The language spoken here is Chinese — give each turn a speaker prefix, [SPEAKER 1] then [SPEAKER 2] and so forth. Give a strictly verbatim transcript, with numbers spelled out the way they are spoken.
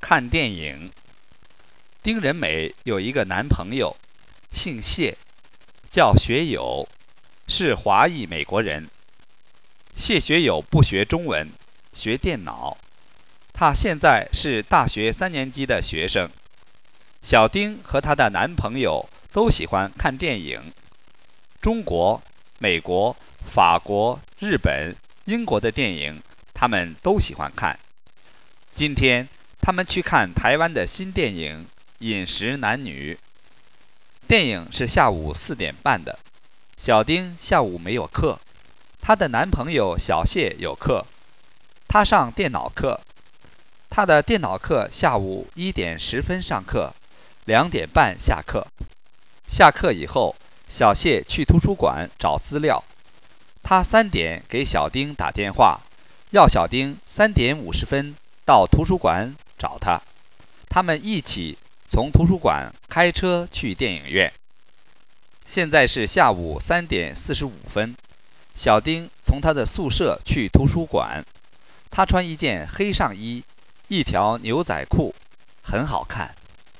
[SPEAKER 1] 看电影。丁仁美有一个男朋友，姓谢，叫学友，是华裔美国人。谢学友不学中文，学电脑。他现在是大学三年级的学生。小丁和她的男朋友都喜欢看电影。中国、美国、法国、日本、英国的电影，他们都喜欢看。今天他们去看台湾的新电影《饮食男女》。电影是下午四点半的。小丁下午没有课，她的男朋友小谢有课，他上电脑课。他的电脑课下午一点十分上课，两点半下课。下课以后，小谢去图书馆找资料。他三点给小丁打电话，要小丁三点五十分到图书馆找他。他们一起从图书馆开车去电影院。现在是下午三点四十五分，小丁从他的宿舍去图书馆。他穿一件黑上衣，一条牛仔裤，很好看。